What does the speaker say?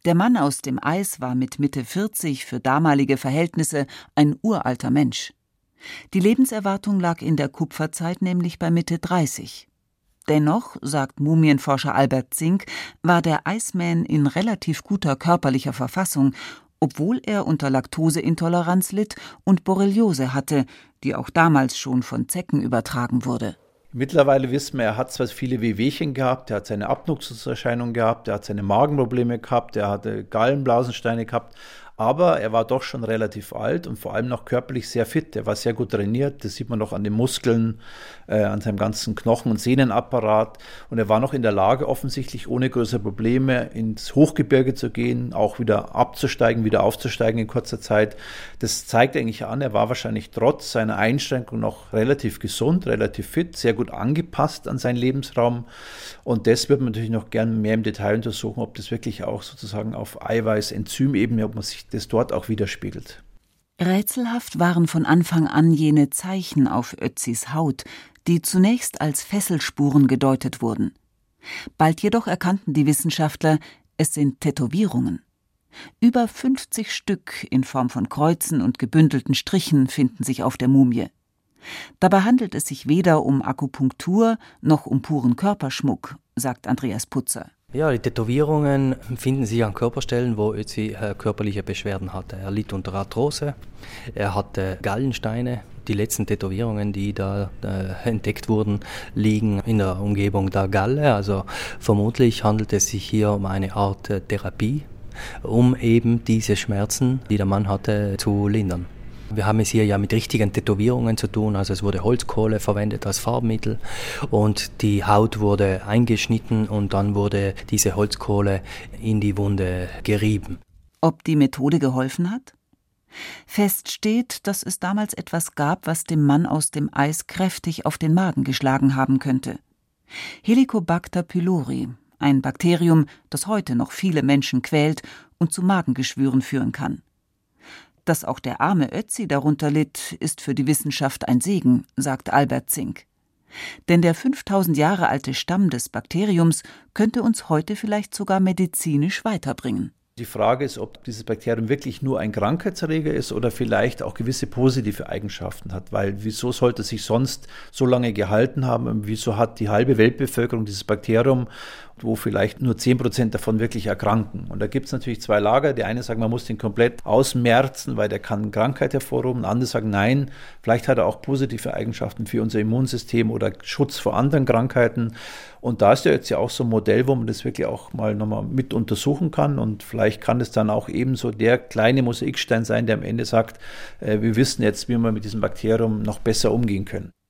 Der Mann aus dem Eis war mit Mitte 40 für damalige Verhältnisse ein uralter Mensch. Die Lebenserwartung lag in der Kupferzeit nämlich bei Mitte 30. Dennoch, sagt Mumienforscher Albert Zink, war der Iceman in relativ guter körperlicher Verfassung, obwohl er unter Laktoseintoleranz litt und Borreliose hatte, die auch damals schon von Zecken übertragen wurde. Mittlerweile wissen wir, er hat zwar viele Wehwehchen gehabt, er hat seine Abnutzungserscheinungen gehabt, er hat seine Magenprobleme gehabt, er hatte Gallenblasensteine gehabt, aber er war doch schon relativ alt und vor allem noch körperlich sehr fit. Er war sehr gut trainiert, das sieht man noch an den Muskeln, an seinem ganzen Knochen- und Sehnenapparat. Und er war noch in der Lage, offensichtlich ohne größere Probleme ins Hochgebirge zu gehen, auch wieder abzusteigen, wieder aufzusteigen in kurzer Zeit. Das zeigt eigentlich an, er war wahrscheinlich trotz seiner Einschränkung noch relativ gesund, relativ fit, sehr gut angepasst an seinen Lebensraum. Und das wird man natürlich noch gern mehr im Detail untersuchen, ob das wirklich auch sozusagen auf Eiweiß-Enzymebene, ob man sich das dort auch widerspiegelt. Rätselhaft waren von Anfang an jene Zeichen auf Ötzis Haut, die zunächst als Fesselspuren gedeutet wurden. Bald jedoch erkannten die Wissenschaftler, es sind Tätowierungen. Über 50 Stück in Form von Kreuzen und gebündelten Strichen finden sich auf der Mumie. Dabei handelt es sich weder um Akupunktur noch um puren Körperschmuck, sagt Andreas Putzer. Ja, die Tätowierungen finden sich an Körperstellen, wo Ötzi körperliche Beschwerden hatte. Er litt unter Arthrose, er hatte Gallensteine. Die letzten Tätowierungen, die da entdeckt wurden, liegen in der Umgebung der Galle. Also vermutlich handelt es sich hier um eine Art Therapie, um eben diese Schmerzen, die der Mann hatte, zu lindern. Wir haben es hier ja mit richtigen Tätowierungen zu tun, also es wurde Holzkohle verwendet als Farbmittel und die Haut wurde eingeschnitten und dann wurde diese Holzkohle in die Wunde gerieben. Ob die Methode geholfen hat? Fest steht, dass es damals etwas gab, was dem Mann aus dem Eis kräftig auf den Magen geschlagen haben könnte. Helicobacter pylori, ein Bakterium, das heute noch viele Menschen quält und zu Magengeschwüren führen kann. Dass auch der arme Ötzi darunter litt, ist für die Wissenschaft ein Segen, sagt Albert Zink. Denn der 5000 Jahre alte Stamm des Bakteriums könnte uns heute vielleicht sogar medizinisch weiterbringen. Die Frage ist, ob dieses Bakterium wirklich nur ein Krankheitserreger ist oder vielleicht auch gewisse positive Eigenschaften hat. Weil wieso sollte es sich sonst so lange gehalten haben? Und wieso hat die halbe Weltbevölkerung dieses Bakterium, wo vielleicht nur 10% davon wirklich erkranken? Und da gibt es natürlich zwei Lager. Die eine sagen, man muss den komplett ausmerzen, weil der kann Krankheit hervorrufen. Andere sagen, nein, vielleicht hat er auch positive Eigenschaften für unser Immunsystem oder Schutz vor anderen Krankheiten. Und da ist ja jetzt ja auch so ein Modell, wo man das wirklich auch mal nochmal mit untersuchen kann. Und vielleicht kann es dann auch ebenso der kleine Mosaikstein sein, der am Ende sagt, wir wissen jetzt, wie wir mit diesem Bakterium noch besser umgehen können.